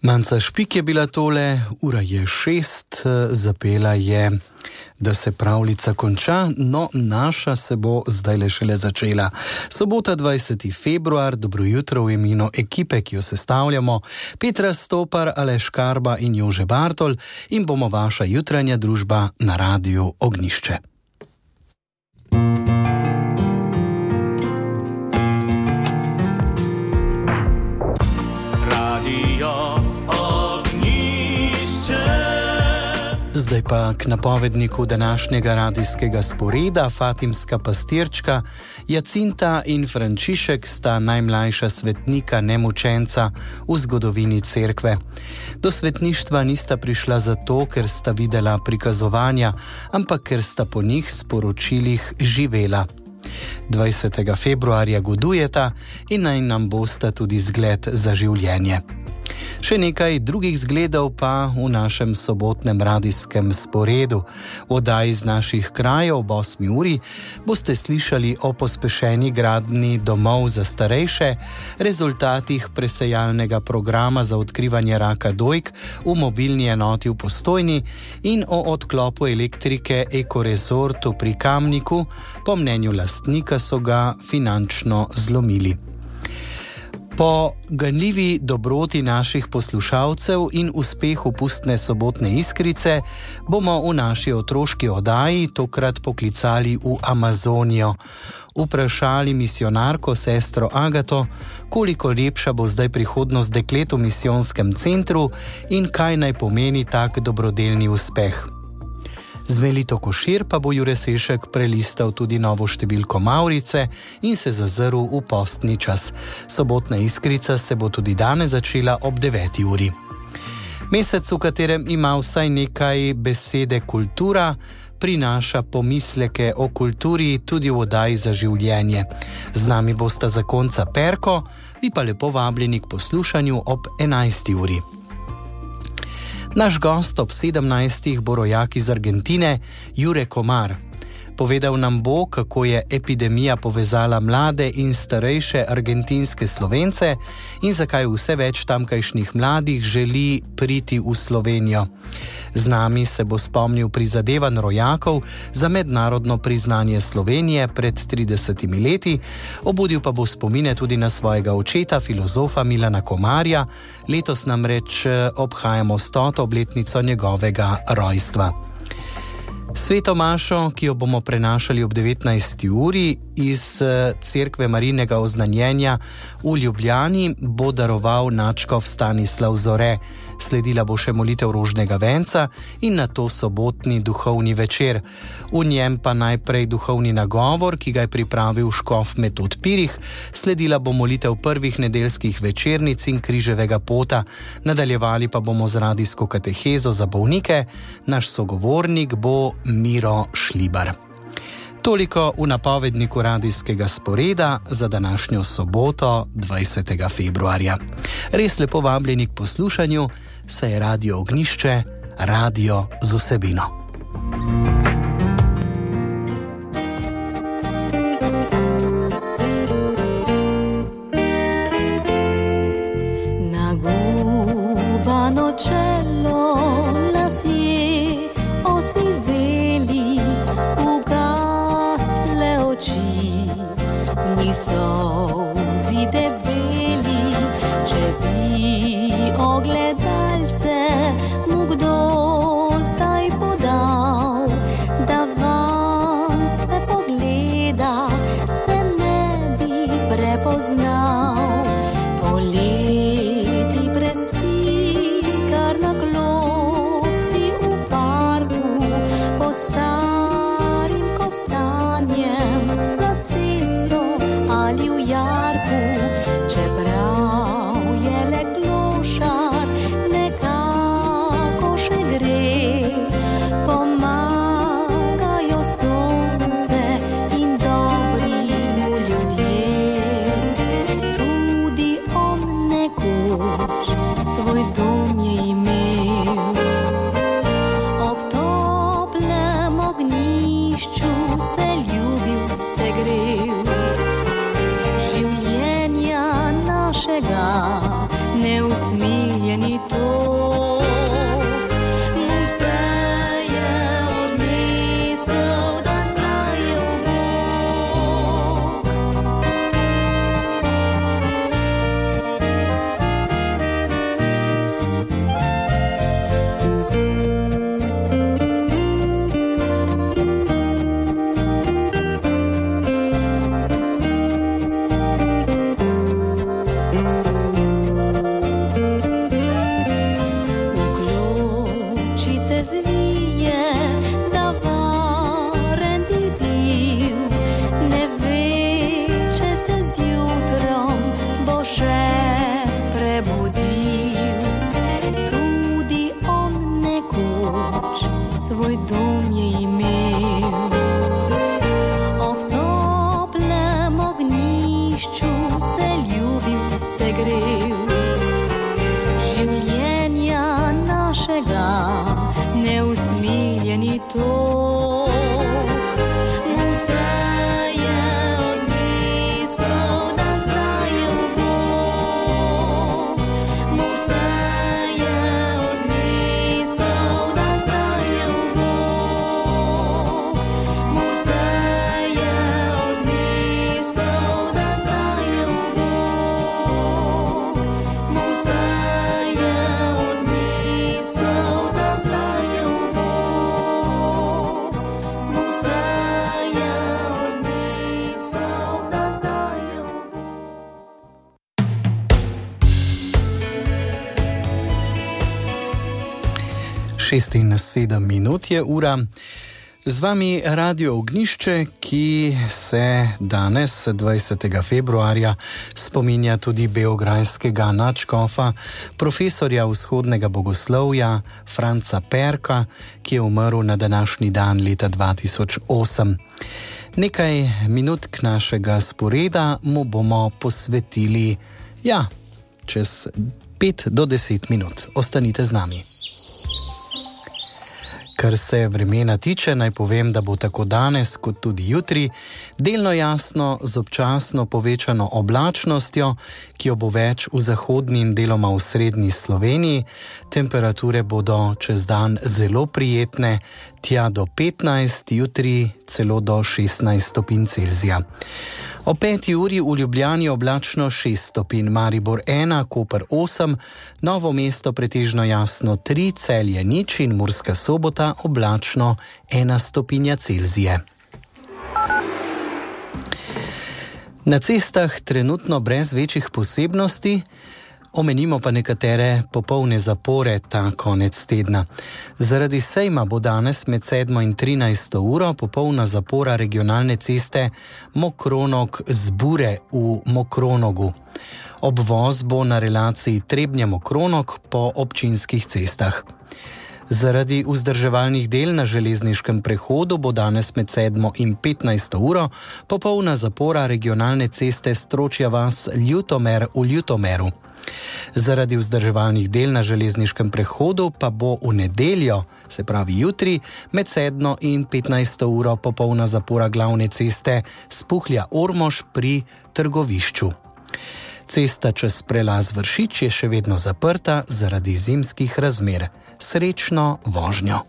Manca Špik je bila tole, ura je 6, zapela je, da se pravljica konča, no naša se bo zdajle šele začela. Sobota 20. februar, dobro jutro v imenu ekipe, ki jo sestavljamo, Petra Stopar, Aleš Karba in Jože Bartol in bomo vaša jutranja družba na Radiu Ognjišče. Zdaj pa k napovedniku današnjega radijskega sporeda. Fatimska pastirčka Jacinta in Frančišek sta najmlajša svetnika nemučenca v zgodovini cerkve. Do svetništva nista prišla zato, ker sta videla prikazovanja, ampak ker sta po njih sporočilih živela. 20. februarja godujeta in naj nam bosta tudi zgled za življenje. Še nekaj drugih zgledov pa v našem sobotnem radijskem sporedu. V oddaji z naših krajev ob 8. uri boste slišali o pospešeni gradnji domov za starejše, rezultatih presejalnega programa za odkrivanje raka dojk v mobilni enoti v Postojni in o odklopu elektrike Ekoresortu pri Kamniku. Po mnenju lastnika so ga finančno zlomili. Po ganljivi dobroti naših poslušalcev in uspehu pustne sobotne iskrice bomo v naši otroški oddaji tokrat poklicali v Amazonijo. Vprašali misionarko sestro Agato, koliko lepša bo zdaj prihodnost deklet v misijonskem centru in kaj naj pomeni tak dobrodelni uspeh. Z Melito Košir pa bo Jure Sešek prelistal tudi novo številko Mavrice in se zazrl v postni čas. Sobotna iskrica se bo tudi danes začela ob 9. uri. Mesec, v katerem ima vsaj nekaj besede kultura, prinaša pomisleke o kulturi tudi v oddaji za življenje. Z nami bosta zakonca Perko, vi pa lepo vabljeni k poslušanju ob 11. uri. Naš gost ob 17. bo rojak iz Argentine, Jure Komar. Povedal nam bo, kako je epidemija povezala mlade in starejše argentinske Slovence in zakaj vse več tamkajšnjih mladih želi priti v Slovenijo. Z nami se bo spomnil prizadevanj rojakov za mednarodno priznanje Slovenije pred 30 leti, obudil pa bo spomine tudi na svojega očeta, filozofa Milana Komarja. Letos namreč obhajamo 100. obletnico njegovega rojstva. Sveto mašo, ki jo bomo prenašali ob 19. uri iz cerkve Marijinega oznanjenja v Ljubljani, bo daroval nadškof Stanislav Zore. Sledila bo še molitev rožnega venca in nato sobotni duhovni večer. V njem pa najprej duhovni nagovor, ki ga je pripravil škof Metod Pirih, sledila bo molitev prvih nedeljskih večernic in križevega pota. Nadaljevali pa bomo z radijsko katehezo za bolnike. Naš sogovornik bo Miro Šlibar. Toliko v napovedniku radijskega sporeda za današnjo soboto 20. februarja. Res lepo vabljeni k poslušanju, saj je Radio Ognjišče, radio z vsebino. Nagubano čelo lasje osiveli, ugasle oči, solzi debeli, če bi ogledalce mu kdo zdaj podal, da van se pogleda, se ne bi prepoznal. Poleti prespi kar na klopci v parku pod starim kostanjem za cesto ali v jarku, čeprav je le klošar, 6:07 je ura. Z vami Radio Ognjišče, ki se danes, 20. februarja, spominja tudi beograjskega nadškofa, profesorja vzhodnega bogoslovja Franca Perka, ki je umrl na današnji dan leta 2008. Nekaj minutk našega sporeda mu bomo posvetili, čez 5 do 10 minut. Ostanite z nami. Kar se vremena tiče, naj povem, da bo tako danes kot tudi jutri delno jasno z občasno povečano oblačnostjo, ki jo bo več v zahodni in deloma v srednji Sloveniji. Temperature bodo čez dan zelo prijetne, tja do 15, jutri celo do 16 stopinj Celzija. O 5. uri v Ljubljani oblačno 6 stopinj, Maribor 1, Koper 8, Novo mesto pretežno jasno 3, Celje 0 in Murska Sobota oblačno 1 stopinja Celzije. Na cestah trenutno brez večjih posebnosti, omenimo pa nekatere popolne zapore ta konec tedna. Zaradi sejma bo danes med 7 in 13 uro popolna zapora regionalne ceste Mokronog-Zbure v Mokronogu. Obvoz bo na relaciji Trebnje-Mokronog po občinskih cestah. Zaradi vzdrževalnih del na železniškem prehodu bo danes med 7 in 15 uro popolna zapora regionalne ceste Stročja vas-Ljutomer v Ljutomeru. Zaradi vzdrževalnih del na železniškem prehodu pa bo v nedeljo, se pravi jutri, med 7 in 15 uro popolna zapora glavne ceste Spuhlja-Ormož pri Trgovišču. Cesta čez prelaz Vršič je še vedno zaprta zaradi zimskih razmer. Srečno vožnjo!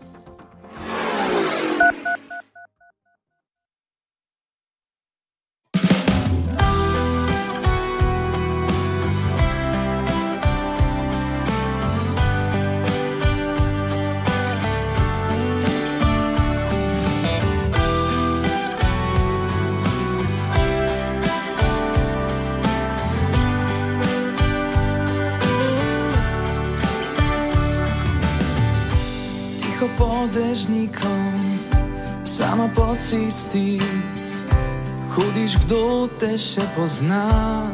Dežnikom, sama po cesti, hodiš, kdo te še pozna.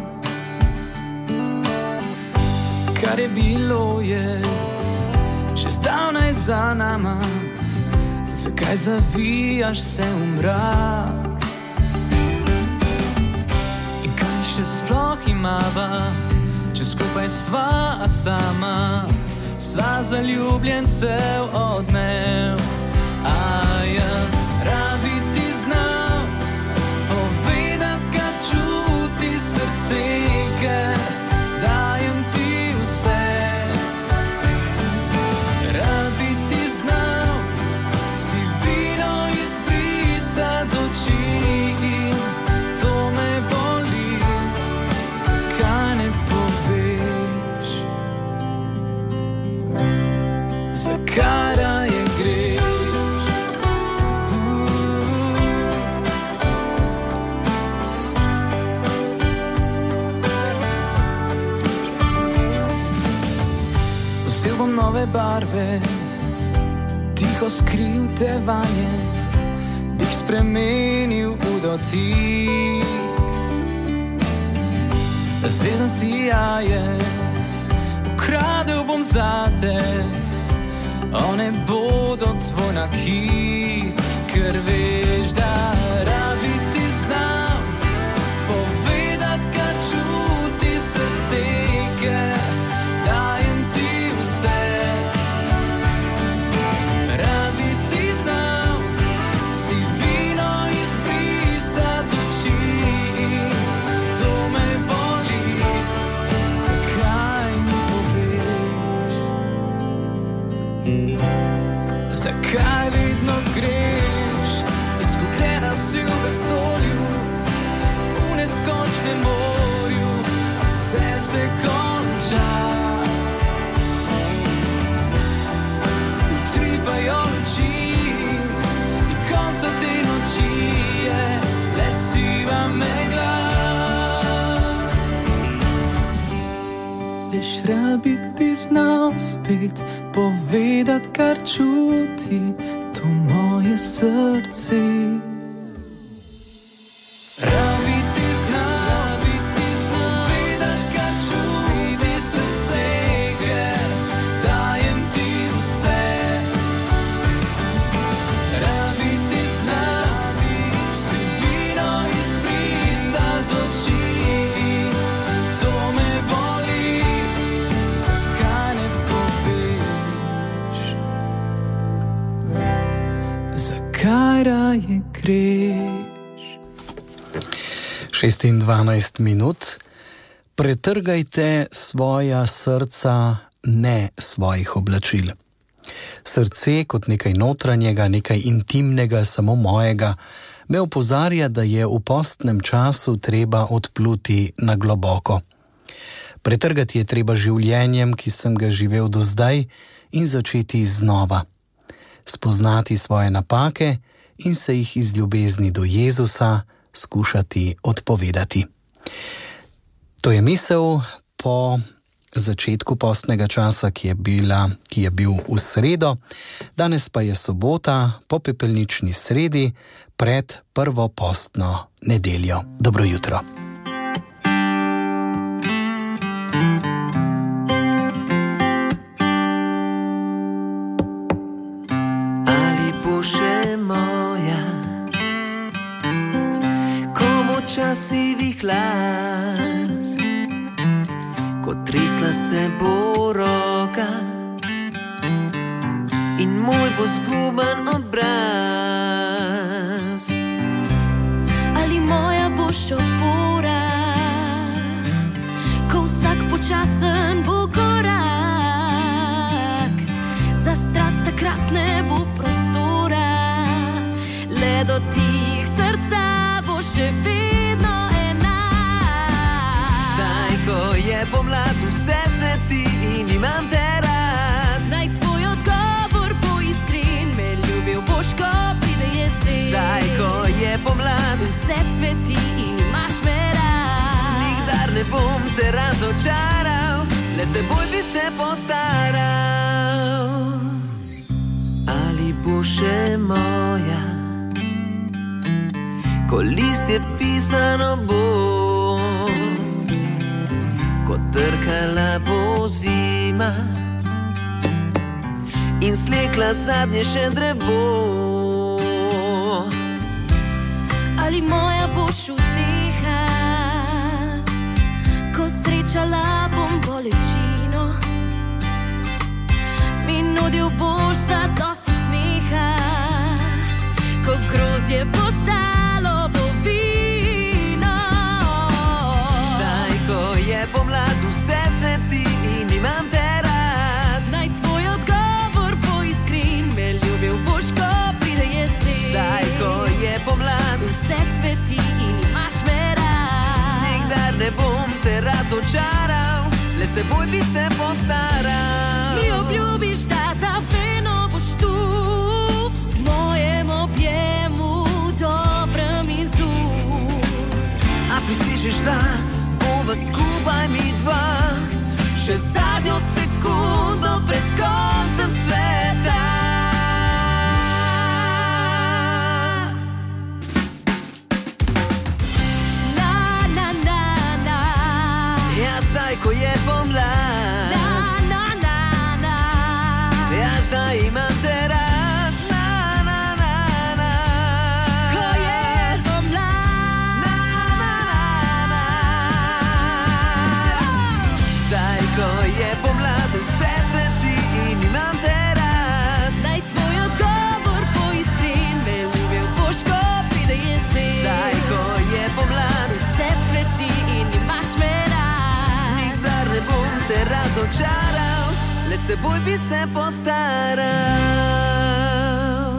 Kar je bilo je že zdavnaj za nama, zakaj zavijaš se v mrak? In kaj še sploh imava, če skupaj sva, a sama sva zaljubljencev odmev. A jaz rad bi ti znal povedat, kaj čuti srce, ker dajem ti vse. Rad bi ti znal si vino izbrisat z oči in to me boli, zakaj ne poveš, zakaj raje greš. Vzel bom nove barve, tiho skril te vanje, jih spremenil v dotik. Zvezdam sijaje ukradel bom zate, one bodo tvoj nakit, ker veš, da rad bi ti znal povedat, kaj čuti srce, ker dajem ti vse. Rad bi ti znal si vino izbrisat z oči, to me boli, zakaj mi poveš, zakaj vedno greš, izgubljena si v vesolju, v neskončnem morju, vse se konča. Utripajo oči in konca te noči je le siva megla. Veš, rad bi ti znal spet povedat, kar čuti to moje srce. Rad bi ti znal povedat, kar čuti srce, ker dajem ti vse. Rad bi ti znal vsebino izbrisat z oči. To me boli, zakaj ne poveš? Zakaj raje greš? 6:12 minut. Pretrgajte svoja srca, ne svojih oblačil. Srce kot nekaj notranjega, nekaj intimnega, samo mojega, me opozarja, da je v postnem času treba odpluti na globoko. Pretrgati je treba življenjem, ki sem ga živel do zdaj, in začeti znova. Spoznati svoje napake in se jih iz ljubezni do Jezusa skušati odpovedati. To je misel po začetku postnega časa, ki je bil v sredo. Danes pa je sobota po pepelnični sredi pred prvo postno nedeljo. Dobro jutro. Ali bo še moja komu časivih glas, ko tresla se bo roka in moj bo zguban obraz. Ali moja boš opora, ko vsak počasen bo korak, za strast takrat ne bo prostora, le dotik srca bo še vedno enak. Zdaj, ko je pomlad, vse cveti in imam te rad. Naj tvoj odgovor bo iskren, me ljubil boš, ko pride jesen. Zdaj, ko je pomlad, vse cveti in imaš me rad. nikdar ne bom te razočaral, le s teboj bi se postaral. Ali bo še moja, ko listje pisano bo, ko trkala bo zima in slekla zadnje še drevo. Ali moja boš uteha, ko srečala bom bolečino, mi nudil boš zadosti smeha, ko grozdje postalo bo vino. Zdaj, ko je pomlad, vse cveti in imam te rad. Naj tvoj odgovor bo iskren, me ljubil boš, ko pride jesen. Zdaj, ko je pomlad, vse cveti in imaš me rad. nikdar ne bom te razočaral, le s teboj bi se postaral. Mi obljubiš, da za vedno boš tu, v mojem objemu, dobrem in zlu. A prislišiš, da bova skupaj mi dva, še zadnjo sekundo pred koncem sveta. Na, na, na, na. Ja, zdaj, ko je pomlad, Na, na, na, na. ja, zdaj imam te rad. Na, na, na, na. Ko je pomlad. Na, na, na, na. Zdaj, ko je pomlad, vse cveti in imam te rad. Naj tvoj odgovor bo iskren, me ljubil boš, ko pride jesen. Zdaj, ko je pomlad, vse cveti in imaš me rad. nikdar ne bom te razočaral, le s teboj bi se postaral.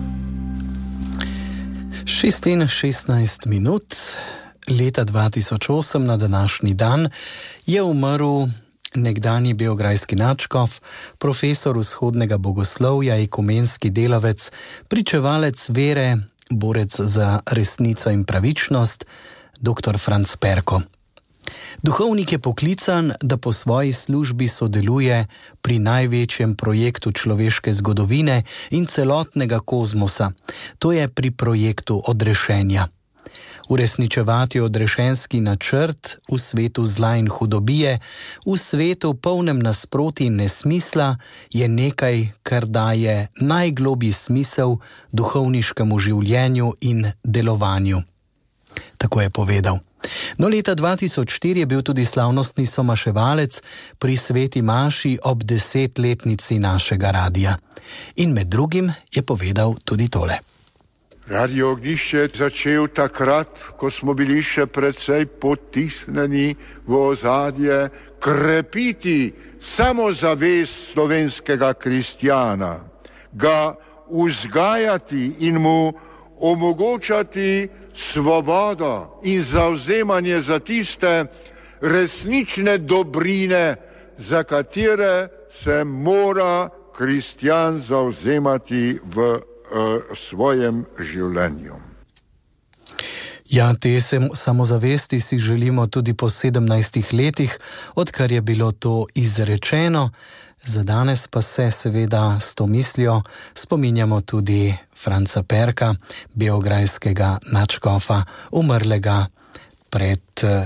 6:16 minut. Leta 2008 na današnji dan je umrl nekdanji beograjski nadškof, profesor vzhodnega bogoslovja, ekumenski delavec, pričevalec vere, borec za resnico in pravičnost, dr. Franc Perko. Duhovnik je poklican, da po svoji službi sodeluje pri največjem projektu človeške zgodovine in celotnega kozmosa, to je pri projektu odrešenja. Uresničevati odrešenski načrt v svetu zla in hudobije, v svetu polnem nasproti in nesmisla, je nekaj, kar daje najglobji smisel duhovniškemu življenju in delovanju. Tako je povedal. No, leta 2004 je bil tudi slavnostni somaševalec pri sveti maši ob 10-letnici našega radia. In med drugim je povedal tudi tole. Radio Ognjišče je začel takrat, ko smo bili še precej potisnjeni v ozadje, krepiti samozavest slovenskega kristjana, ga vzgajati in mu omogočati svobodo in zavzemanje za tiste resnične dobrine, za katere se mora kristjan zavzemati v svojem življenju. Ja, te samozavesti si želimo tudi po 17 letih, odkar je bilo to izrečeno. Za danes pa se seveda s to mislijo spominjamo tudi Franca Perka, beograjskega nadškofa, umrlega pred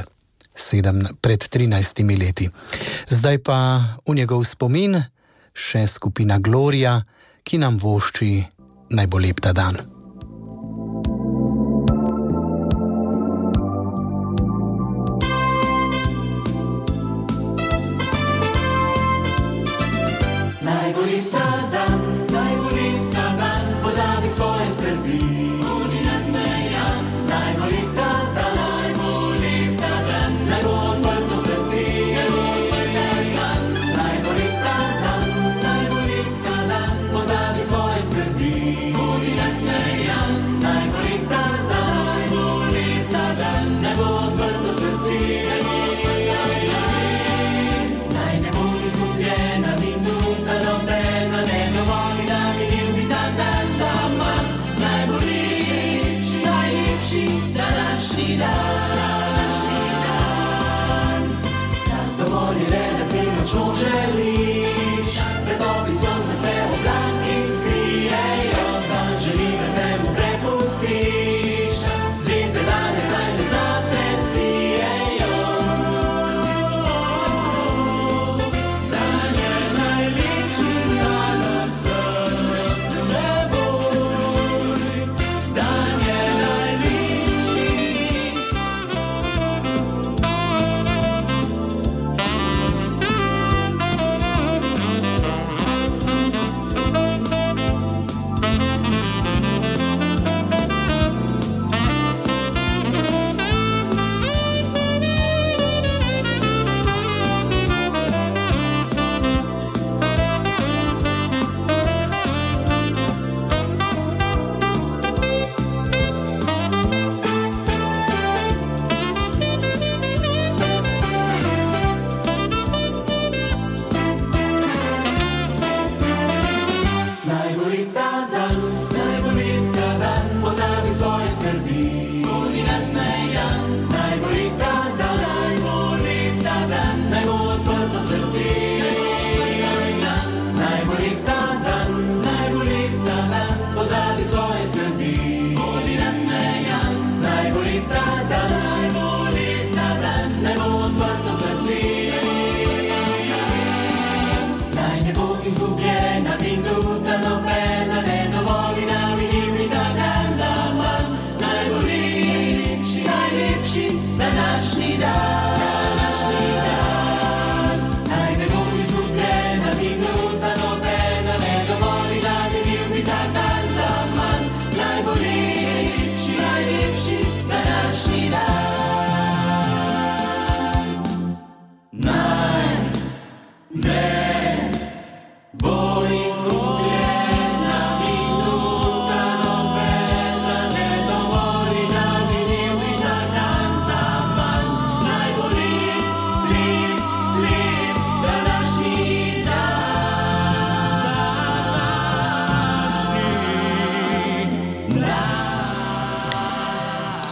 13 leti. Zdaj pa v njegov spomin še skupina Gloria, ki nam vošči naj bo lep ta dan. Naj bo lep ta dan, pozabi svoje skrbi, bodi nasmejan. Naj bo lep ta dan, naj bo odprto srce, naj bo odprta dlan. Naj bo lep ta dan, pozabi svoje skrbi, bodi nasmejan. Naj bo lep ta dan, naj bo odprto srce, naj bo odprta dlan. Naj ne bo izgubljena minuta nobena, ne dovoli, da bi bil ta dan zaman. Naj bo lepši, najlepši današnji dan. Tak dovoli le, da si močno želiš, pred toplim soncem se oblaki skrijejo, dan želi, da se mu prepustiš, zvezde danes naj ne zate sijejo. Dan je najlepši dan vseh s teboj, dan je najlepši.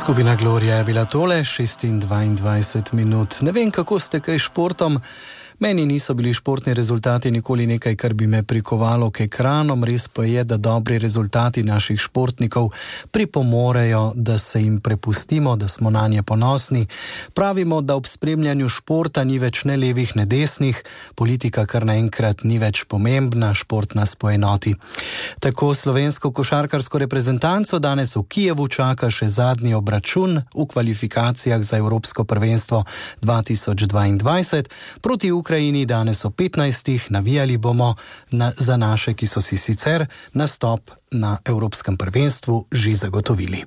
Skupina Gloria je bila tole, 26 minut. Ne vem, kako ste kaj športom. Meni niso bili športni rezultati nikoli nekaj, kar bi me prikovalo k ekranom. Res pa je, da dobri rezultati naših športnikov pripomorejo, da se jim prepustimo, da smo nanje ponosni. Pravimo, da ob spremljanju športa ni več ne levih, ne desnih, politika kar naenkrat ni več pomembna, šport nas poenoti. Tako slovensko košarkarsko reprezentanco danes v Kijevu čaka še zadnji obračun v kvalifikacijah za Evropsko prvenstvo 2022 proti Ukrajini. Danes o 15. navijali bomo za naše, ki so si sicer nastop na Evropskem prvenstvu že zagotovili.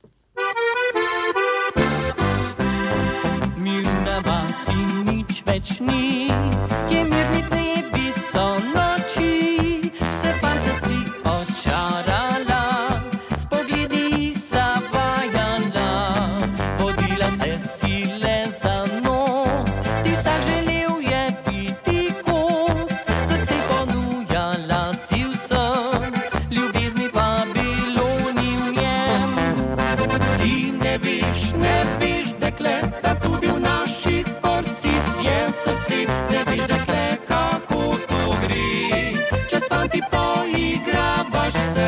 Mirna vas in nič več ni, je mirni dnevi so noči, vse fantasi očarala, s pogledi jih zavajala, vodila vse sile za nos, ti vsak želel je biti kos, srce ponujala si vsem, ljubezni pa bilo ni v njem. Ti ne veš, dekle, da tudi v naših prsih je srce, ne veš, dekle, kako to gre, če s fanti poigravaš se.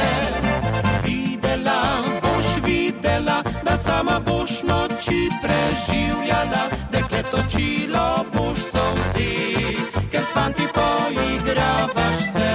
Videla, da sama boš noči preživljala, dekle, točilo boš solzi, ker s fanti poigravaš se.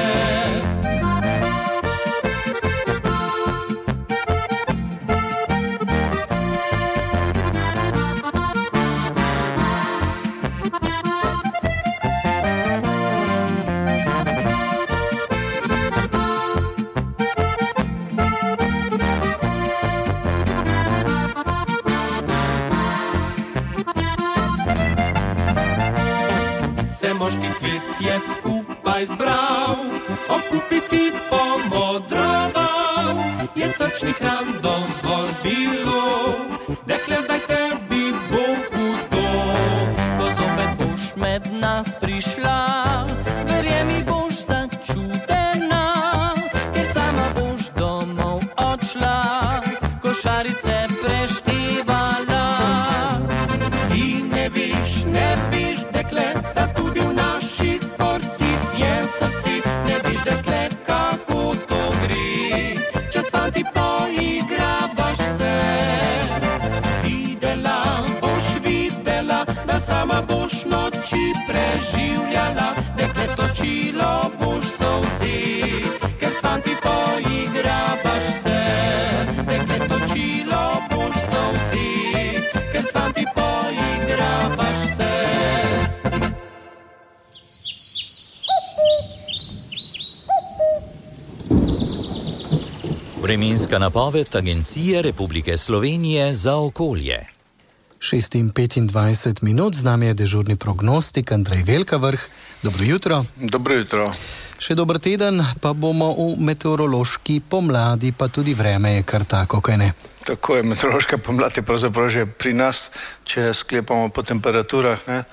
Moški cvet je skupaj zbral, ob kupici pomodroval, je srčnih ran dovolj bilo, dekle, zdaj tebi bo hudo. Ko zopet boš med nas prišla, verjemi, boš začudena, ker sama boš domov odšla, košarice preštevala. Ti ne veš, dekle, da tudi v naših prsih je srce, ne veš, dekle, kako to gre, če s fanti poigravaš se. Videla, da sama boš noči preživljala, dekle, točilo boš solzi, ker s fanti poigravaš se. Dekle, točilo boš solzi, ker s fanti poigravaš se. Vremenska napoved Agencije Republike Slovenije za okolje. 6:25 minut, z nami je dežurni prognostik Andrej Velkavrh. Dobro jutro. Dobro jutro. Še dober teden, pa bomo v meteorološki pomladi, pa tudi vreme je kar tako, kaj ne? Tako je, meteorološka pomlad je pravzaprav že pri nas, če sklepamo po temperaturah, ne.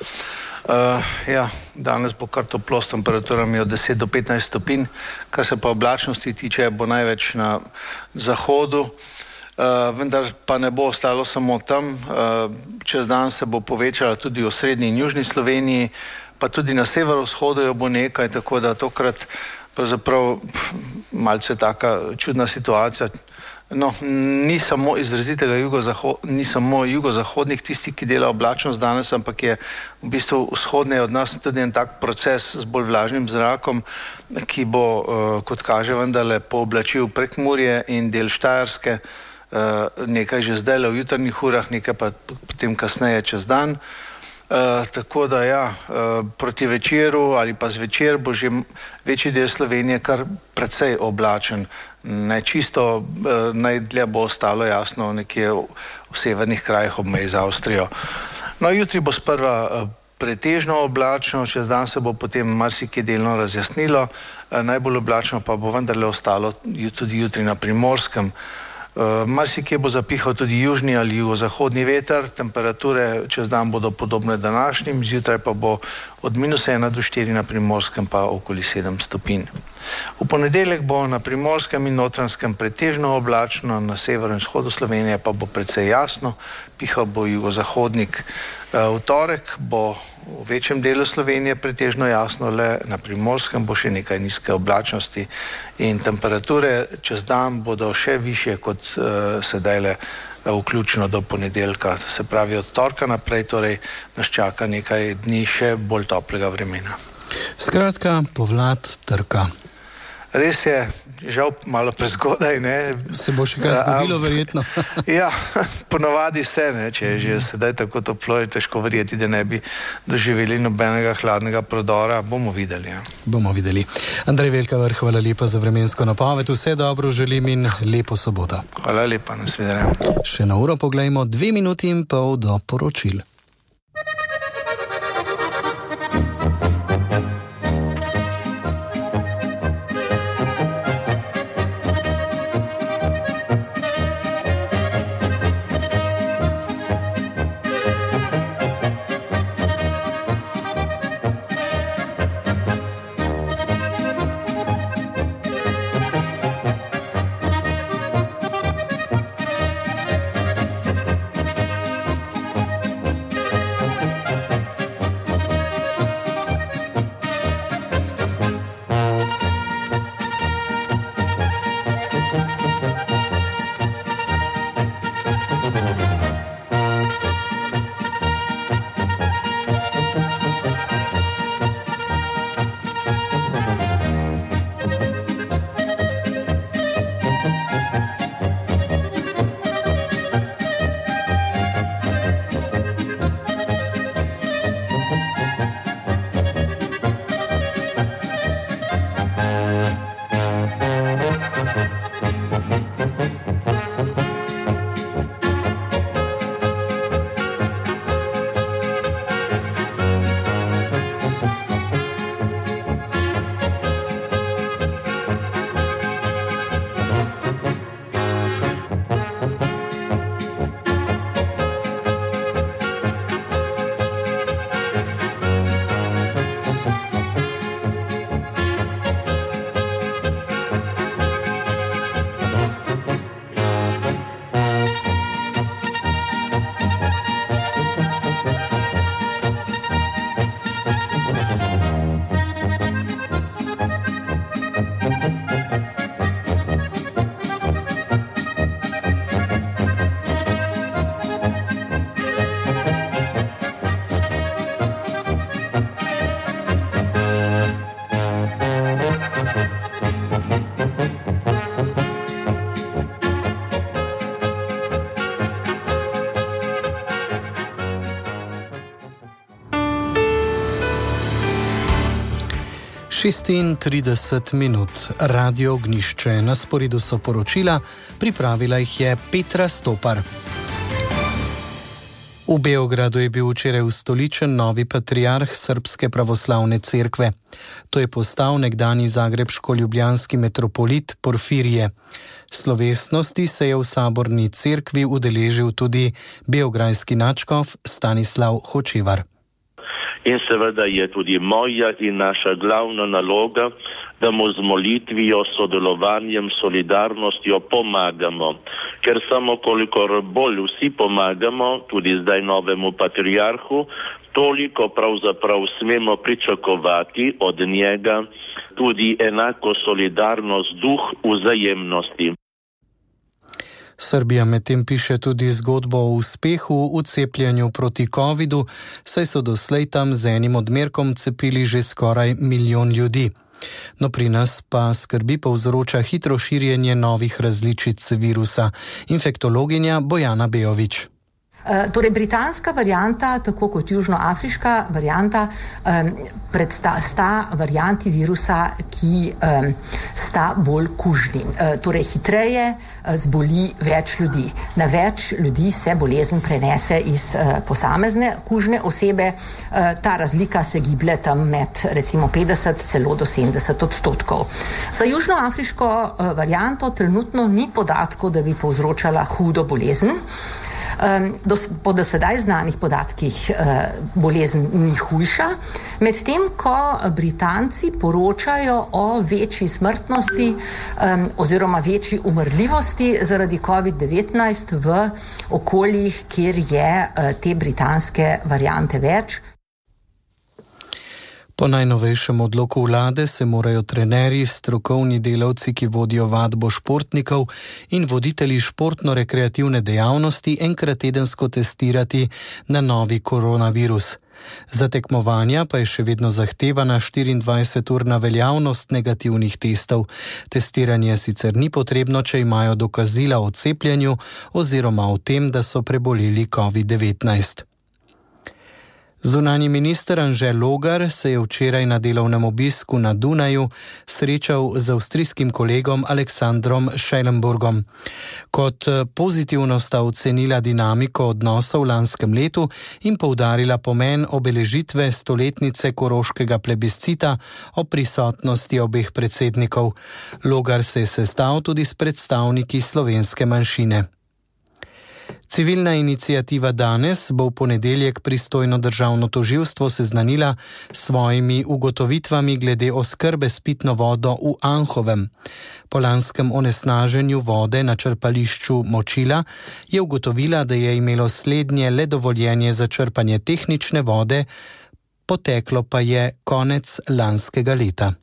Danes bo kar toplo s temperaturami od 10 do 15 stopinj, kar se pa oblačnosti tiče, bo največ na zahodu, vendar pa ne bo ostalo samo tam, čez dan se bo povečala tudi v srednji in južni Sloveniji, pa tudi na severovzhodu jo bo nekaj, tako da tokrat pravzaprav malce taka čudna situacija. No, ni samo izrazitega ni samo jugozahodnik tisti, ki dela oblačnost danes, ampak je v bistvu vzhodne od nas tudi en tak proces z bolj vlažnim zrakom, ki bo, kot kaže, vendarle pooblačil Prekmurje in del Štajerske, nekaj že zdajle v jutarnjih urah, nekaj pa potem kasneje čez dan. Tako da proti večeru ali pa zvečer bo že večji del Slovenije kar precej oblačen. Ne čisto, najdlje bo ostalo jasno nekje v severnih krajih ob meji z Avstrijo. No, jutri bo sprva pretežno oblačno, čez dan se bo potem marsikje delno razjasnilo, najbolj oblačno pa bo vendarle ostalo tudi jutri na Primorskem. Marsikje bo zapihal tudi južni ali jugozahodni veter, temperature čez dan bodo podobne današnjim, zjutraj pa bo od -1 do -4 na Primorskem pa okoli 7 stopinj. V ponedeljek bo na Primorskem in Notranjskem pretežno oblačno, na severu in vzhodu Slovenije pa bo precej jasno, pihal bo jugozahodnik. V torek bo v večjem delu Slovenije pretežno jasno, le na Primorskem bo še nekaj nizke oblačnosti in temperature čez dan bodo še višje kot sedajle, vključno do ponedeljka. Se pravi, od torka naprej torej nas čaka nekaj dni še bolj toplega vremena. Skratka, povlad trka. Res je, žal malo prezgodaj, ne? Se bo še kaj zgodilo, verjetno? Ja, ponovadi se, ne? Če je že sedaj tako toplo, je težko verjeti, da ne bi doživeli nobenega hladnega prodora. Bomo videli. Ja. Bomo videli. Andrej Velkavrh, hvala lepa za vremensko napoved. Vse dobro želim in lepo soboto. Hvala lepa, nasvidenje. Še na uro poglejmo 2,5 minuti do poročil. ...36 minut. Radio Ognjišče. Na sporedu so poročila, pripravila jih je Petra Stopar. V Beogradu je bil včeraj ustoličen novi patriarh Srbske pravoslavne cerkve. To je postal nekdanji zagrebško-ljubljanski metropolit Porfirije. Slovesnosti se je v saborni cerkvi udeležil tudi beograjski nadškof Stanislav Hočevar. In seveda je tudi moja in naša glavna naloga, da mu z molitvijo, sodelovanjem, solidarnostjo pomagamo. Ker samo kolikor bolj vsi pomagamo, tudi zdaj novemu patriarhu, toliko pravzaprav smemo pričakovati od njega tudi enako solidarnost, duh vzajemnosti. Srbija medtem piše tudi zgodbo o uspehu v cepljenju proti covidu, saj so doslej tam z enim odmerkom cepili že skoraj 1 milijon ljudi. No, pri nas pa skrbi povzroča hitro širjenje novih različic virusa. Infektologinja Bojana Bejović. Torej, britanska varianta, tako kot južnoafriška varianta, sta varianti virusa, ki sta bolj kužni. Torej, hitreje zboli več ljudi. Na več ljudi se bolezen prenese iz posamezne kužne osebe. Ta razlika se giblje tam med recimo 50 celo do 70%. Za južnoafriško varianto trenutno ni podatkov, da bi povzročala hudo bolezen. Po dosedaj znanih podatkih bolezen ni hujša, medtem ko Britanci poročajo o večji smrtnosti oziroma večji umrljivosti zaradi COVID-19 v okoljih, kjer je te britanske variante več. Po najnovejšem odloku vlade se morajo trenerji, strokovni delavci, ki vodijo vadbo športnikov in voditelji športno-rekreativne dejavnosti enkrat tedensko testirati na novi koronavirus. Za tekmovanja pa je še vedno zahtevana 24-urna veljavnost negativnih testov. Testiranje sicer ni potrebno, če imajo dokazila o cepljenju oziroma o tem, da so preboleli COVID-19. Zunanji minister Anže Logar se je včeraj na delovnem obisku na Dunaju srečal z avstrijskim kolegom Aleksandrom Schellenburgom. Kot pozitivno sta ocenila dinamiko odnosov v lanskem letu in poudarila pomen obeležitve stoletnice koroškega plebiscita o prisotnosti obeh predsednikov. Logar se je sestal tudi s predstavniki slovenske manjšine. Civilna iniciativa Danes bo v ponedeljek pristojno državno tožilstvo seznanila s svojimi ugotovitvami glede oskrbe s pitno vodo v Anhovem. Po lanskem onesnaženju vode na črpališču Močila je ugotovila, da je imelo slednje le dovoljenje za črpanje tehnične vode, poteklo pa je konec lanskega leta.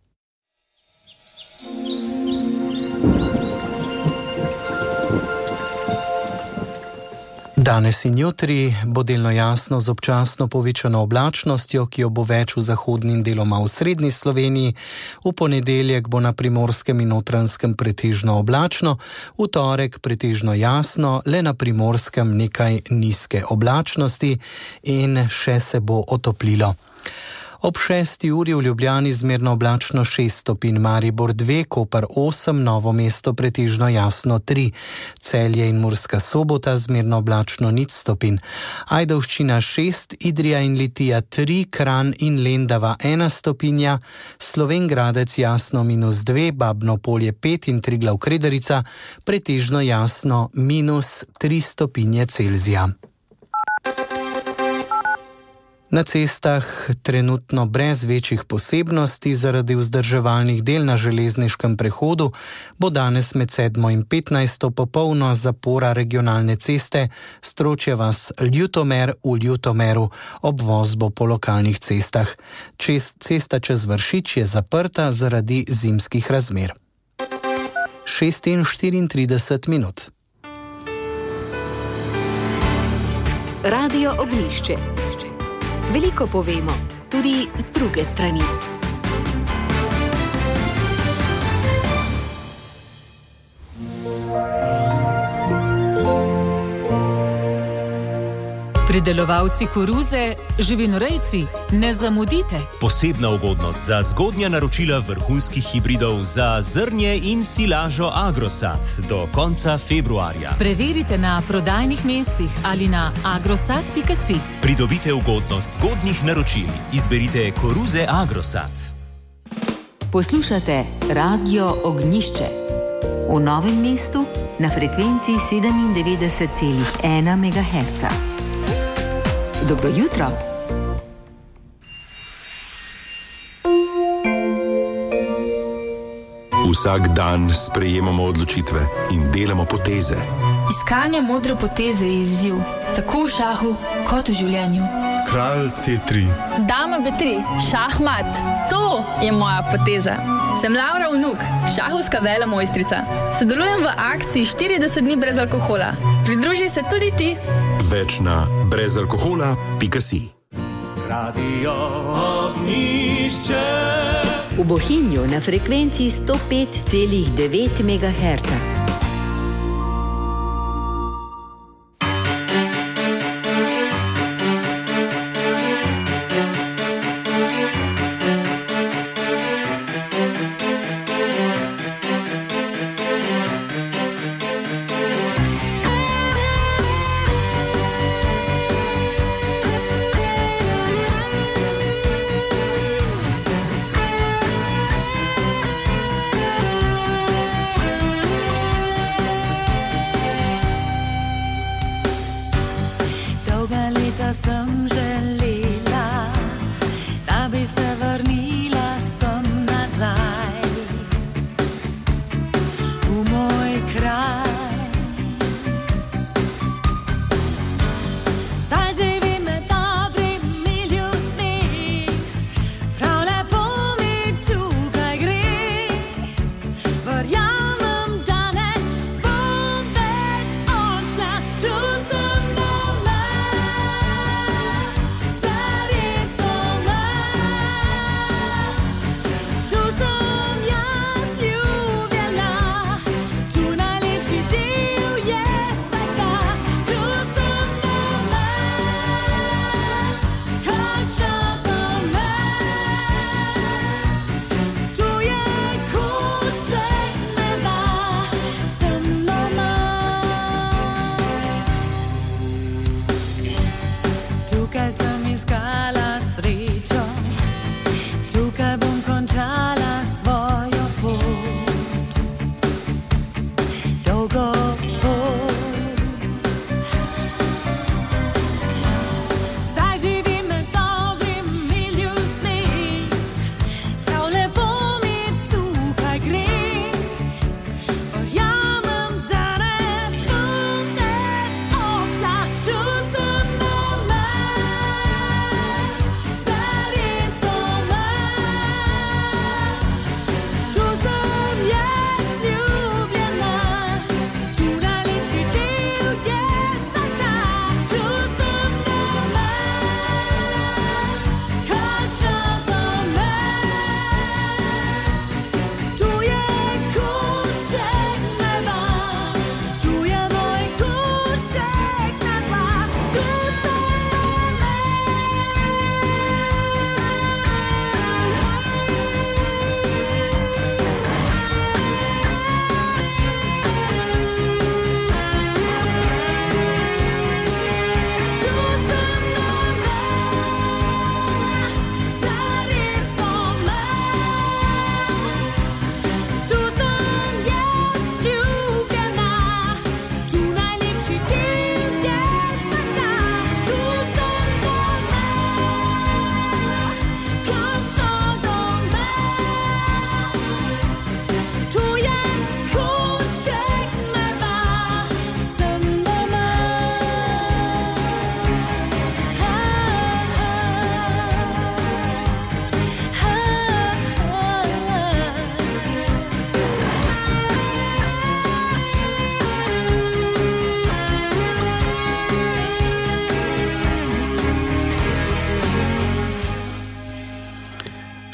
Danes in jutri bo delno jasno z občasno povečano oblačnostjo, ki jo bo več v zahodni in deloma v srednji Sloveniji. V ponedeljek bo na Primorskem in Notranjskem pretežno oblačno, v torek pretežno jasno, le na Primorskem nekaj nizke oblačnosti in še se bo otoplilo. Ob 6. uri v Ljubljani zmerno oblačno 6 stopinj, Maribor 2, Koper 8, Novo mesto pretežno jasno 3, Celje in Murska Sobota zmerno oblačno 0 stopinj, Ajdovščina 6, Idrija in Litija 3, Kranj in Lendava 1 stopinja, Slovenj Gradec jasno -2, Babno Polje 5 in Triglav Krederica pretežno jasno -3 stopinje Celzija. Na cestah trenutno brez večjih posebnosti zaradi vzdrževalnih del na železniškem prehodu bo danes med 7 in 15 popolna zapora regionalne ceste Stročja vas Ljutomer v Ljutomeru, obvoz bo po lokalnih cestah. Cesta čez Vršič je zaprta zaradi zimskih razmer. 6:34 minut. Radio Ognjišče. Veliko povemo, tudi z druge strani. Pridelovalci koruze, živinorejci, ne zamudite. Posebna ugodnost za zgodnja naročila vrhunskih hibridov za zrnje in silažo Agrosat do konca februarja. Preverite na prodajnih mestih ali na agrosat.si. Pridobite ugodnost zgodnjih naročil. Izberite koruze Agrosat. Poslušate Radio Ognjišče. V Novem mestu na frekvenci 97,1 MHz. Dobro jutro. Vsak dan sprejemamo odločitve in delamo poteze. Iskanje modre poteze je izziv, tako v šahu kot v življenju. Kralj C3. Dama B3, šahmat. To je moja poteza. Sem Laura Vnuk, šahovska velemojstrica. Sodelujem v akciji 40 dni brez alkohola. Pridruži se tudi ti. Več na brezalkohola.si. Radio Ognjišče. V Bohinju na frekvenci 105,9 MHz.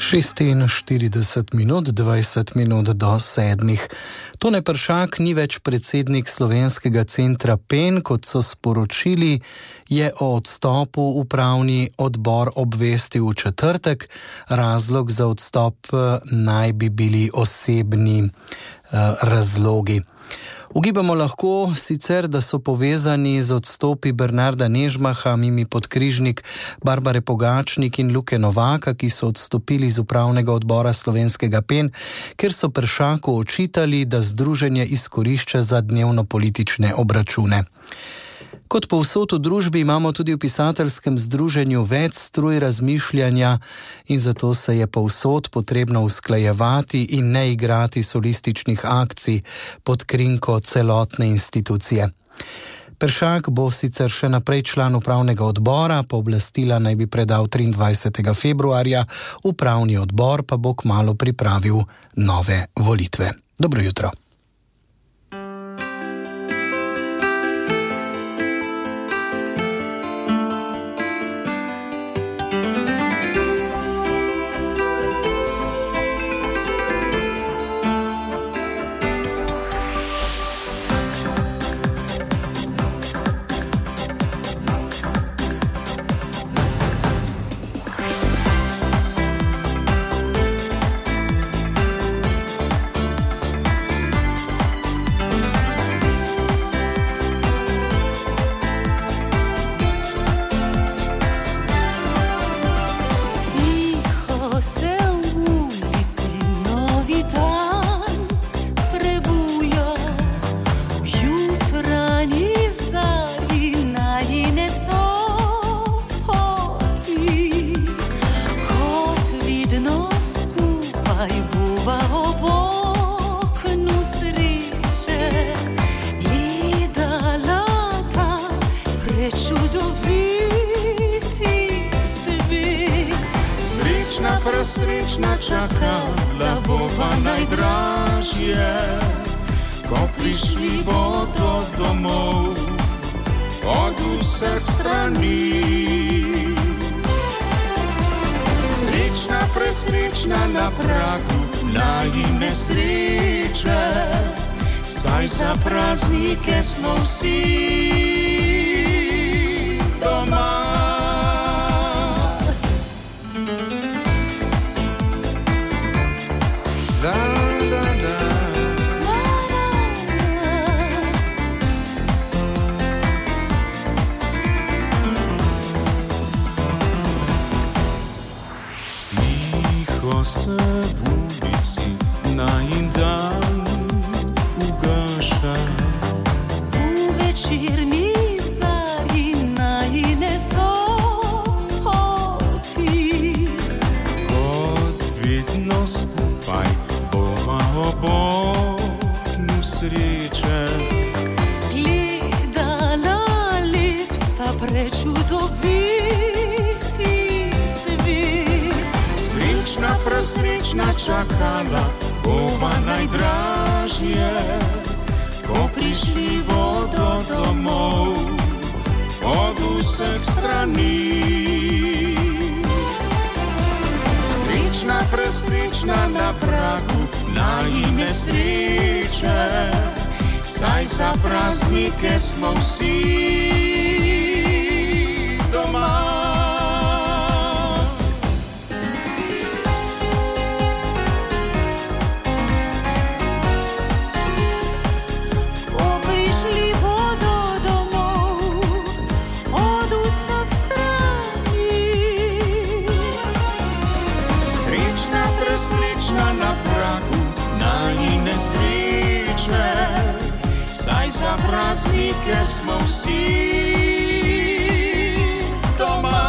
46 minut, 20 minut do 7. Tone Peršak ni več predsednik Slovenskega centra PEN, kot so sporočili, je o odstopu upravni odbor obvestil v četrtek. Razlog za odstop naj bi bili osebni razlogi. Ugibamo lahko sicer, da so povezani z odstopi Bernarda Nežmaha, Mimi Podkrižnik, Barbare Pogačnik in Luke Novaka, ki so odstopili z upravnega odbora Slovenskega PEN, ker so Peršaku očitali, da združenje izkorišča za dnevno politične obračune. Kot povsod v družbi imamo tudi v pisateljskem združenju več struj razmišljanja in zato se je povsod potrebno usklajevati in ne igrati solističnih akcij pod krinko celotne institucije. Peršak bo sicer še naprej član upravnega odbora, pooblastila naj bi predal 23. februarja, upravni odbor pa bo kmalu pripravil nove volitve. Dobro jutro. Presrečna čakala bova najdražje, ko prišli bodo domov od vseh strani. Srečna, presrečna na pragu najine sreče, saj za praznike smo vsi doma. Se v ulici najin dan ugaša, v večerni zari najine sohoti. Kot vedno skupaj bova oboknu sreče, gledala lepta prečudoviti svet. Presrečna čakala bova najdražje, ko prišli bodo domov od vseh strani. Srečna, presrečna na pragu najine sreče, saj za praznike smo vsi doma. Za praznike smo vsi doma.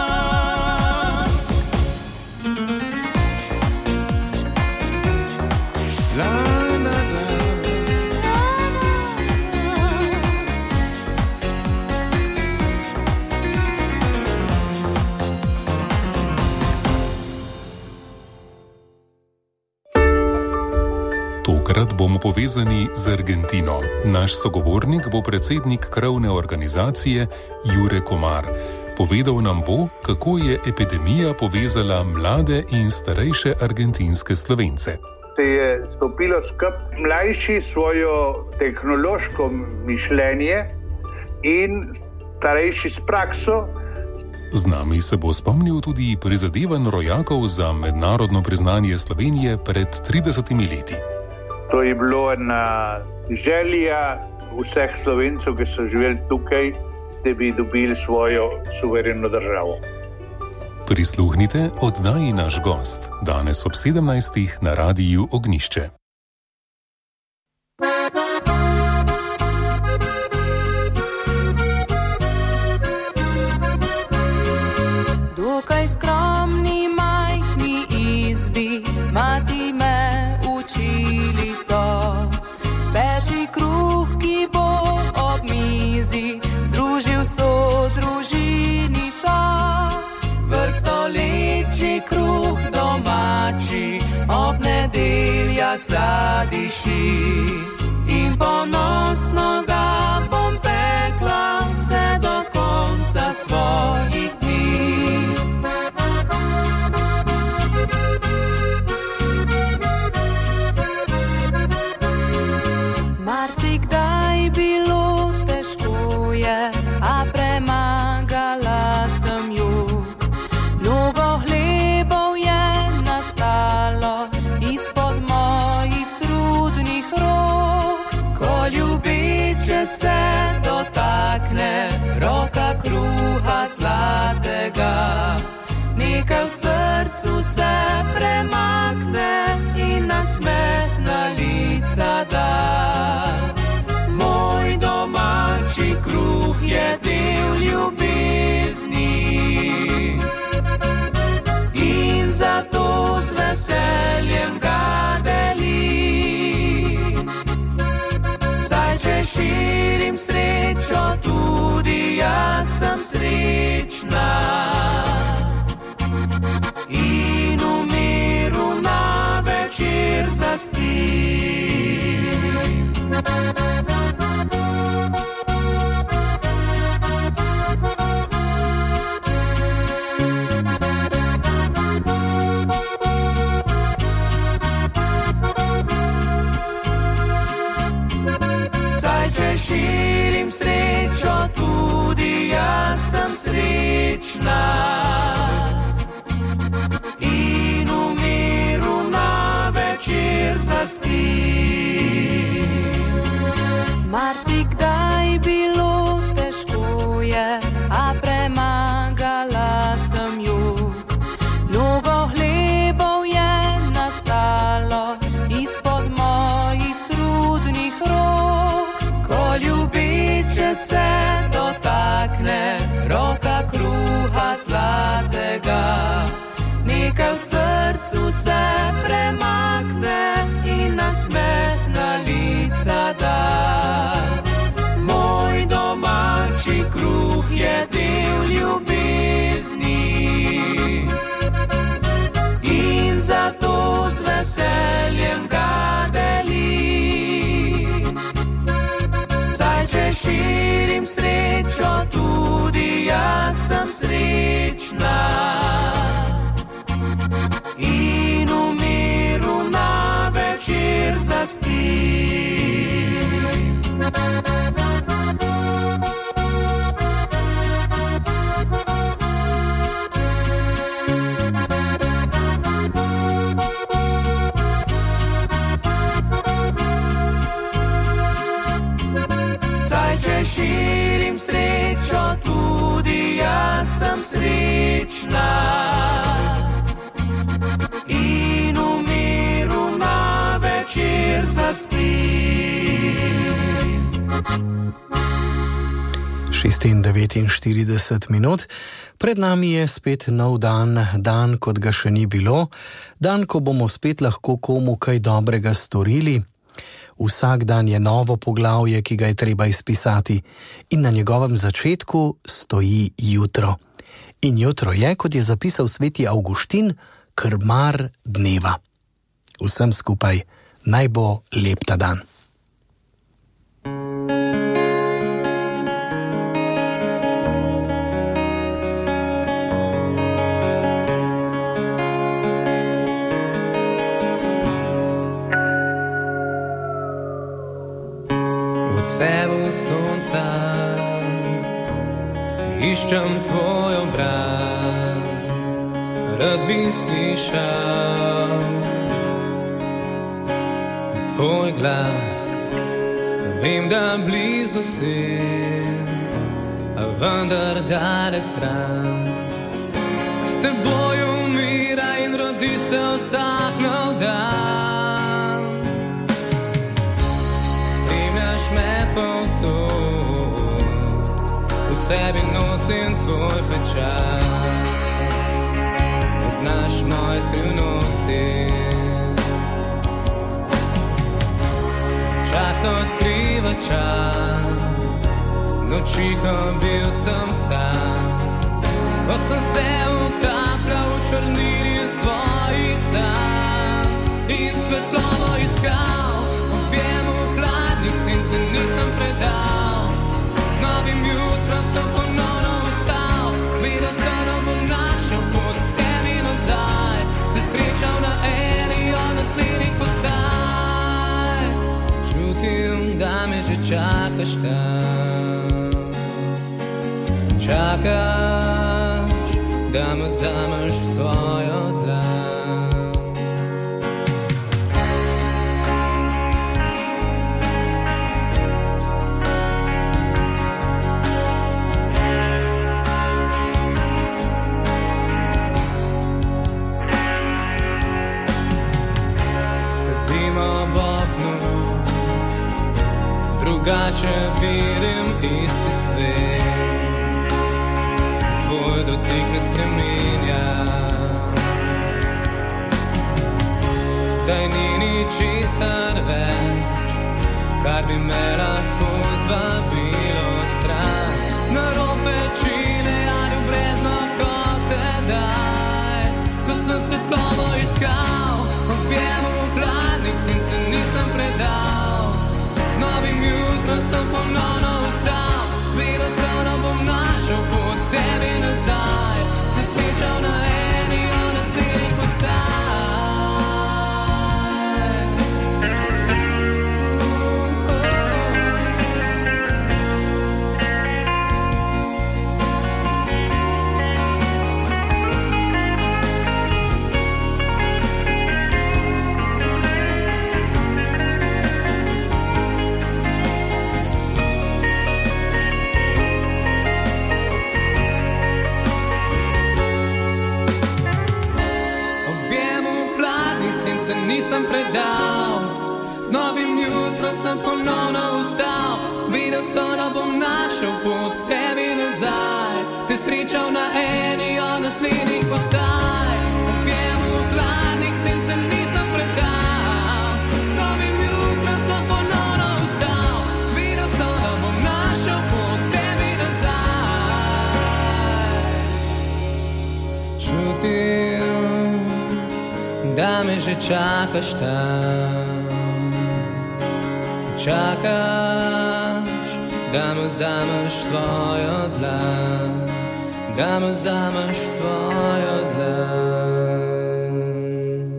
La, la, la. Tokrat bomo povezani z Argentino. Naš sogovornik bo predsednik krovne organizacije Jure Komar. Povedal nam bo, kako je epidemija povezala mlade in starejše argentinske Slovence. Se je stopilo skupaj mlajši svojo tehnološko mišljenje in starejši s prakso. Z nami se bo spomnil tudi prizadevanj rojakov za mednarodno priznanje Slovenije pred 30 leti. To je bilo ena želja vseh Slovencev, ki so živeli tukaj, da bi dobili svojo suvereno državo. Prisluhnite oddaji Naš gost, danes ob 17. na Radiu Ognjišče. Dokaj skromni, majhni izbi, mati me učili so. Speči kruh, ki bo ob mizi, združil so družinico. Vrsto leči kruh domači, ob nedelja zadiši. In ponosno ga bom pekla vse do konca svojih dni. Marsikdaj bilo težko je, a premagala sem ju. Mnogo hlebov je nastalo izpod mojih trudnih rok. Ko ljubeče se dotakne roka kruha zlatega, nekaj v srcu se premakne in nasmeh na lica da. Moj domači kruh je del ljubezni in zato z veseljem ga delim. Saj če širim srečo, tudi jaz sem srečna in v miru na večer zaspim. Saj če širim srečo, tudi jaz sem srečna in v miru na večer zaspim. Marsikdaj bilo težko je, a premagala sem ju. Mnogo hlebov je nastalo izpod mojih trudnih rok. Ko ljubeče se dotakne roka kruha zlatega, nekaj v srcu se premakne in nasmeh na lica da. Moj domači kruh je del ljubezni in zato z veseljem ga delim. Saj če širim srečo, tudi jaz sem srečna in v miru na večer zaspim. Saj če širim srečo, tudi jaz sem srečna in v miru na večer zaspim. 6:49 minut. Pred nami je spet nov dan, dan, kot ga še ni bilo, dan, ko bomo spet lahko komu kaj dobrega storili. Vsak dan je novo poglavje, ki ga je treba izpisati, in na njegovem začetku stoji jutro. In jutro je, kot je zapisal sveti Avguštin, krmar dneva. Vsem skupaj naj bo lep ta dan. odsevu sonca, iščem tvoj obraz, rad bi slišal tvoj glas. Vem, da blizu si, a vendar daleč stran. S teboj umira in rodi se vsak nov dan. Spremljaš me povsod, v sebi nosim tvoj pečat. Poznaš moje skrivnosti, čas odkriva čas, noči, ko bil sem sam. Ko sem se utapljal v črnini svojih sanj in svetlobo iskal, objemu hladnih sen se nisem predal. Z novim jutrom sem ponovno vstal, videl sem, da bom našel pot tebi nazaj, te srečal na eni od naslednjih postaj. Čutim, da me že čakaš tam, čakaš, da me vzameš v svojo dlan. Sedim ob oknu, drugače vidim isti svet. Tvoj dotik me spreminja, zdaj ni ničesar več, kar bi me lahko zvabilo stran. Na rob večine ali v brezno kot tedaj, ko sem svetlobo iskal, objemu hladnih sen se nisem predal. Z novim jutrom sem ponovno vstal, videl sem, da bom našel pot tebi nazaj, te srečal na eni od naslednjih postaj. Nisem predal, z novim jutrom sem ponovno vstal, videl sem, da bom našel pot k tebi nazaj, te srečal na eni od naslednjih postaj. Objemu hladnih sen se nisem predal, z novim jutrom sem ponovno vstal, videl sem, da bom našel pot k tebi nazaj. Čutim, da me že čakaš tam, čakaš, da me vzameš svojo dlan, da me vzameš svojo dlan.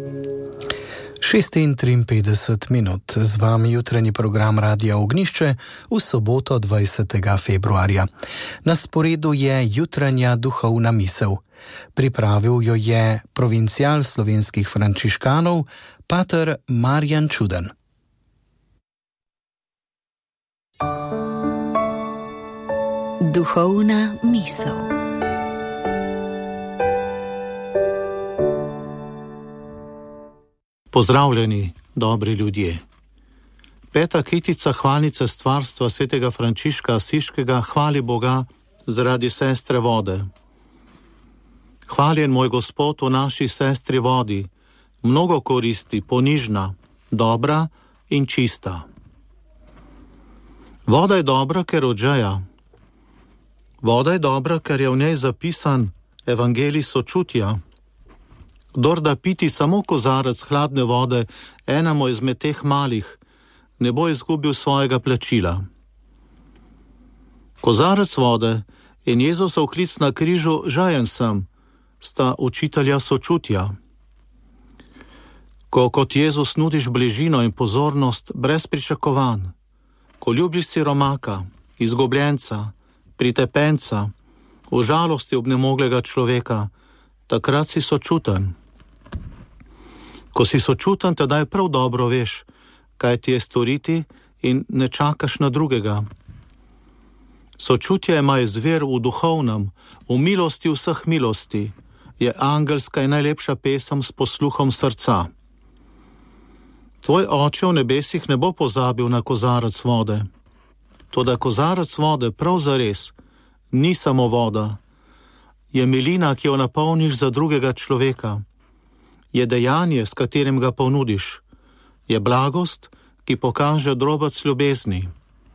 6:53 minut, z vami jutranji program Radia Ognišče v soboto 20. februarja. Na sporedu je jutranja duhovna misel. Pripravil jo je provincial slovenskih frančiškanov, pater Marjan Čuden. Duhovna misel. Pozdravljeni, dobri ljudje. Peta kitica hvalnice stvarstva svetega Frančiška Asiškega hvali Boga zaradi sestre vode. Hvaljen moj Gospod v naši sestri vodi, mnogo koristi, ponižna, dobra in čista. Voda je dobra, ker odžeja. Voda je dobra, ker je v njej zapisan evangelij sočutja. Kdor da piti samo kozarec hladne vode enemu izmed teh malih, ne bo izgubil svojega plačila. Kozarec vode in Jezusov klic na križu žajen sem, sta učitelja sočutja. Ko kot Jezus nudiš bližino in pozornost brez pričakovanj, Ko ljubiš siromaka, izgubljenca, pritepenca, v žalosti obnemoglega človeka, takrat si sočuten. Ko si sočuten, tedaj prav dobro veš, kaj ti je storiti in ne čakaš na drugega. Sočutje ima izvir v duhovnem, v milosti vseh milosti, je angelska in najlepša pesem s posluhom srca. Tvoj oče v nebesih ne bo pozabil na kozarec vode. Toda kozarec vode prav zares ni samo voda. Je milina, ki jo napolniš za drugega človeka. Je dejanje, s katerim ga ponudiš. Je blagost, ki pokaže drobec ljubezni.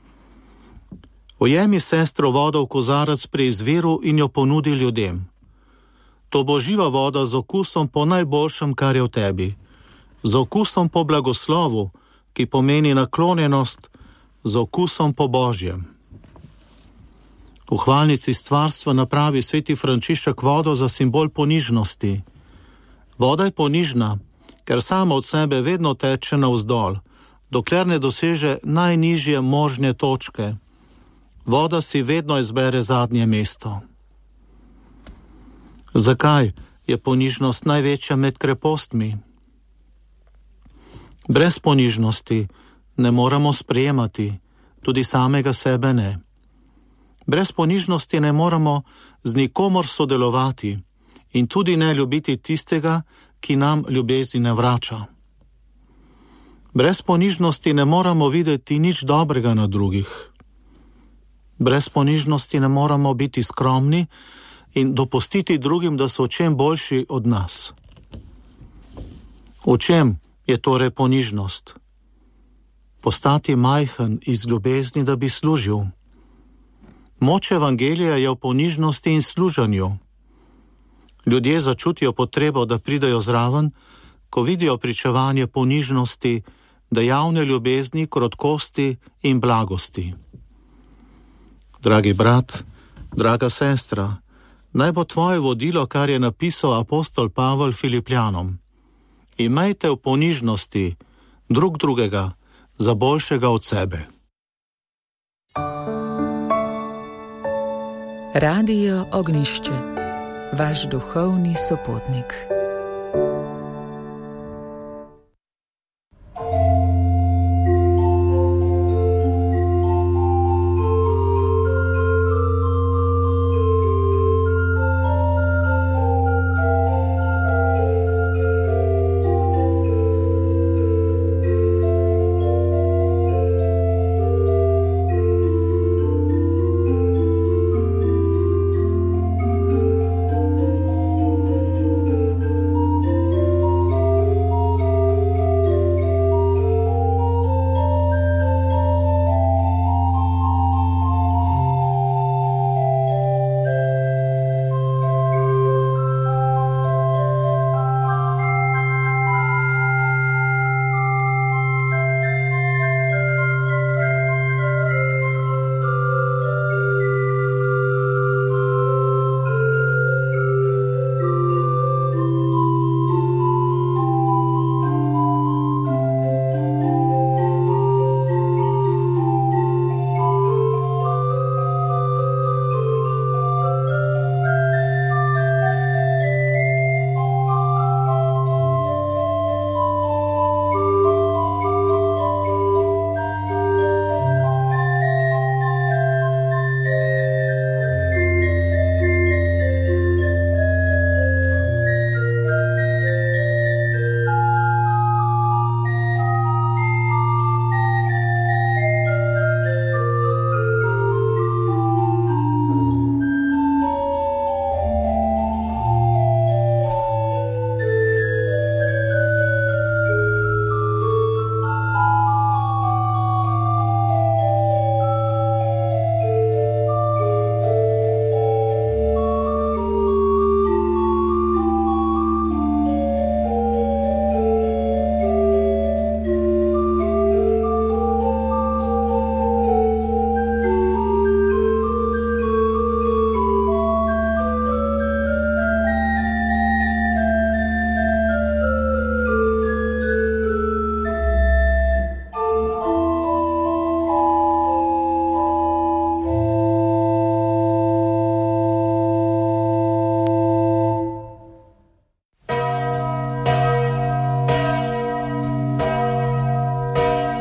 Ujemi sestro vodo v kozarec pri izviru in jo ponudi ljudem. To bo živa voda z okusom po najboljšem, kar je v tebi. Z okusom po blagoslovu, ki pomeni naklonjenost, z okusom po Božjem. V hvalnici stvarstva napravi sveti Frančišek vodo za simbol ponižnosti. Voda je ponižna, ker sama od sebe vedno teče navzdol, dokler ne doseže najnižje možne točke. Voda si vedno izbere zadnje mesto. Zakaj je ponižnost največja med krepostmi? Brez ponižnosti ne moremo sprejemati, tudi samega sebe ne. Brez ponižnosti ne moremo z nikomor sodelovati in tudi ne ljubiti tistega, ki nam ljubezni ne vrača. Brez ponižnosti ne moremo videti nič dobrega na drugih. Brez ponižnosti ne moremo biti skromni in dopustiti drugim, da so v čem boljši od nas. V čem je torej ponižnost? Postati majhen iz ljubezni, da bi služil. Moč evangelija je v ponižnosti in služenju. Ljudje začutijo potrebo, da pridejo zraven, ko vidijo pričevanje ponižnosti, dejavne ljubezni, krotkosti in blagosti. Dragi brat, draga sestra, naj bo tvoje vodilo, kar je napisal apostol Pavel Filipljanom. Imejte v ponižnosti drug drugega za boljšega od sebe. Radio Ognišče, vaš duhovni sopotnik.